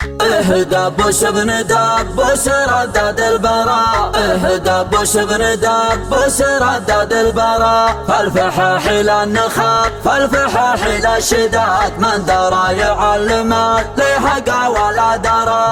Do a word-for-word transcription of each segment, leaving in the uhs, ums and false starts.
دبوس بن دبوس ردد البراء دبوس بن دبوس ردد البراء فالفحاح الى النخاء فالفحاح الى الشداد من درى يعلم لي حقا ولا درى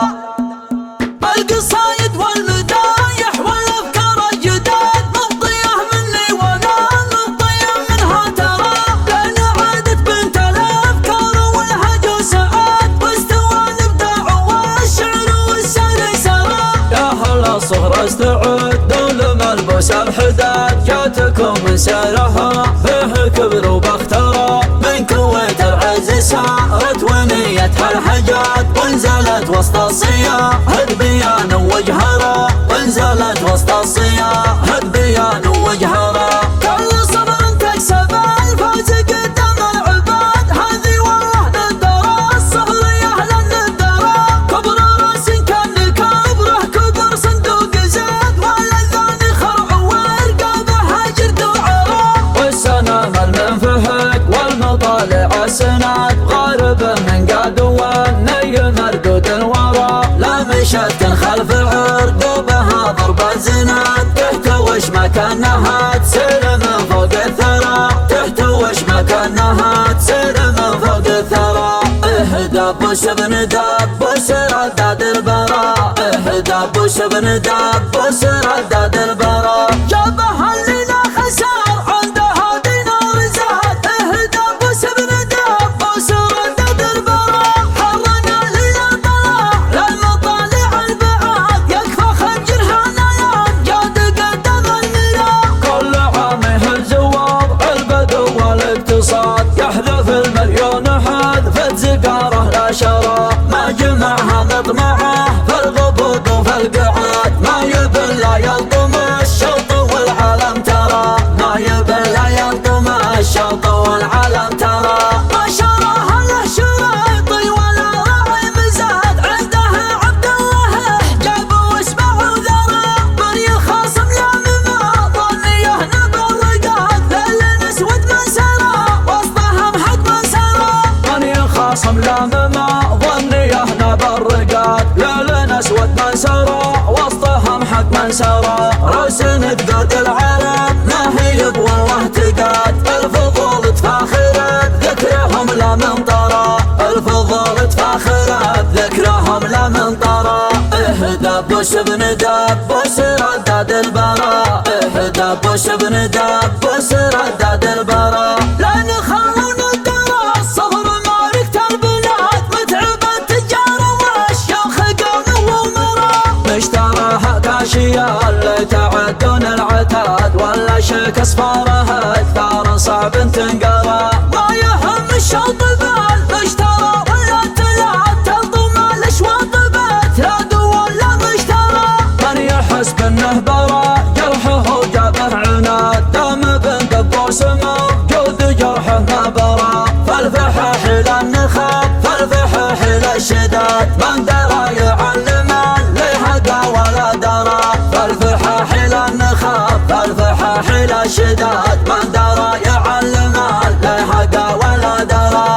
القصايد والمدايح والافكار الجداد مضيه مني ولا مضيه منها ترى لان عادت بنت الافكار والهجو سعاد واستوى الابداع والشعر والسر سرى يا هلا الصغر استعدوا لملبوس الحداد جاتكم من سيرها فيه كبر وبخترى من كويت العز سارت ونيتها الحجاد وانزلت وسط الصياح هد بيان وجهرا وانزلت وسط الصياح هد بيان وجهرا كل صبر تكسب الفوز قدام العباد هذه والله ندرى الصبر يهلا ندرى كبر راس كان كبره كبر صندوق زاد والذان خرع ورقابه هاجر وعرى والسنام المنفهق والمطالع السناد غارب من قاد والني مردود الورى لا مشت خلف عرقوبها ضرب الزناد تحتوش مكانها تسير من فوق الثرى تحتوش مكانها تسير من فوق الثرى دبوس بن دبوس ردد البراء دبوس بن دبوس ردد البراء جابها اللي لا خسار عندها دينار زاد دبوس بن دبوس ردد البراء حرنا ليلة طلع للمطالع البعاد يكفى خنجرها نيان جاد قدم الميلاد كل عام يهز وضع البدو والاقتصاد يحذف المليون حذفت زقاره لا شرى ما جمعها مطمعه في الغبوط وفي القعاد ما يبل لا يلطم الشوط والعالم ترى ما يبل لا يلطم الشوط والعالم ترى ما شراها له شريطي ولا راعي مزاد عنده عبد الله جابوا اسمعوا ذرى بني الخاصم لامما ظنيه نبرقات ليل اسود من سرى وسطهم حق من سرى بني الخاصم لامما ظنيه نبرقات ليل اسود من سرى وسطهم حق من سرى راس تقود العالم ما هي والله تقاد الفضول تفاخرت ذكرهم لا من طرى الفضول تفاخرت ذكرهم لا من طرى دبوس بن دبوس ردد البراء دبوس بن دبوس ردد البراء لان خلون الدرى الصبر ماركة البلاد متعب التجارة والشيوخ قاموا ومرى مشتراها كاشية اللي تعدون العتاد ولا شك اصفارها اكثر صعب تنقرى ما يهم الشوط بالمشترى ولا تلعب تلطم الاشواط بتراد ولا مشترى من يحس بانه برا جرحه جابه عناد دام بن دبوس موجود جرحه ما برا فالفحاح الى النخاء فالفحاح الى الشداد من درى يعلم لي حقا ولا درى فالفحاح الى النخاء فالفحاح الى الشداد من درى يعلم لي حقا ولا درى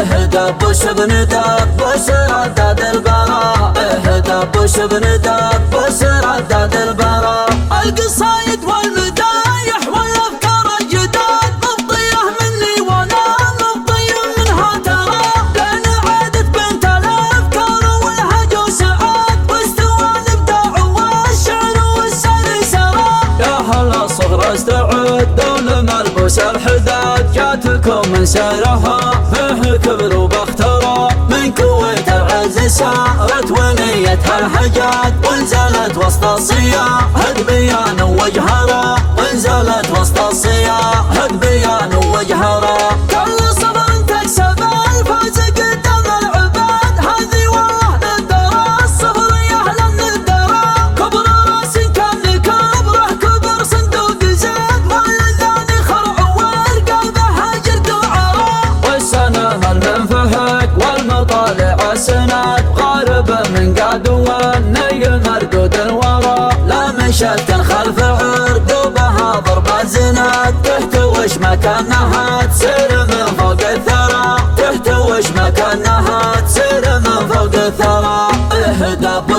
دبوس بن دبوس ردد البراء دبوس بن دبوس ردد البراء القصايد والمدايح والافكار الجداد مضيه مني ولا مضيه منها ترى لان عادت بنت الافكار والهجو سعاد واستوى الابداع والشعر والسر سرى يا هلا الصغر استعدوا لملبوس الحداد جاتكم من سيرها فيه كبر وبخترى من كويت العز سارت ونيتها الحجاد وانزلت وسط الصياح هد بيان وجهرا وانزلت وسط الصياح هد بيان وجهرا كل صبر تكسب الفوز قدام العباد هذه والله ندرى الصبر يهلا ندرى كبر راس كان كبره كبر صندوق زاد والذان خرع ورقابه هاجر وعرى والسنام المنفهق والمطالع السناد غارب من قاد والني مردود الورى لا مشت خلف عرقوبها ضرب الزناد تحتوش مكانها تسير من فوق الثرى تحتوش مكانها تسير من فوق الثرى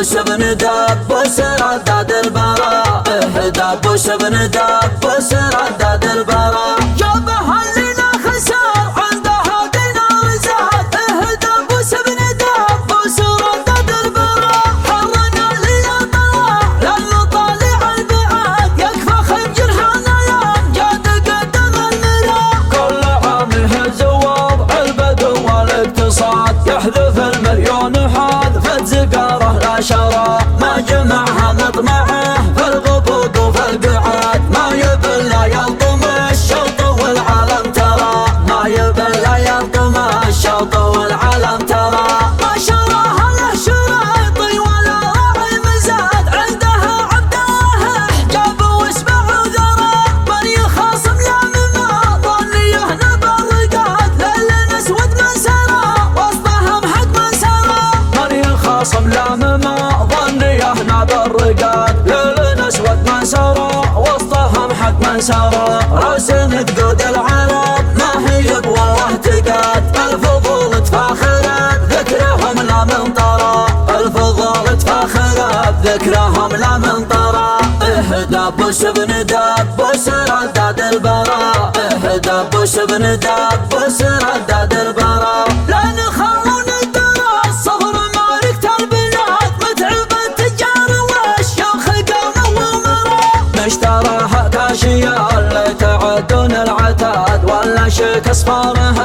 دبوس بن دبوس رداد البراء، دبوس بن دبوس رداد البراء. جابها لنا خسار عندها دينار زاد، دبوس بن دبوس رداد البراء. حرنا لنا طلع للمطالع البعاد، يكفى خنجر حنايان جاد قدم المراء. كل عام زوار البدو والاقتصاد، يحذف المليون حاذفة زقاره لا شراء. ما جمعها مطمعه في الغبوط وفي القعاد، ما يبل لا يلطم الشوط والعالم ترى، ما يبل لا يلطم الشوط والعالم ترى. ما شراها له شريطي ولا راعي مزاد، عندها عبد الله حجاب واسمع ذرى. من يخاصم لا مما ظنيه نبى الرقاد، ليل اسود من سرى وسطهم حق من سرى. من يخاصم لا مما ظنيه نبى الرقاد، ليل اسود من سرى وسطهم حق من سرى. راسم ثقود العرب ما هي والله تقاد، الفضول تفاخرت ذكرهم لا من طرى، الفضول تفاخرت ذكرهم لا من طرى. دبوس بن دبوس رداد البراء، دبوس بن دبوس رداد البراء. لا نخلون الدرس صفر معركة البلاد، متعب التجار والشيوخ قوم وامراء. مشتراها كاشية اللي تعدون العتاد، ولا شيك اصفاره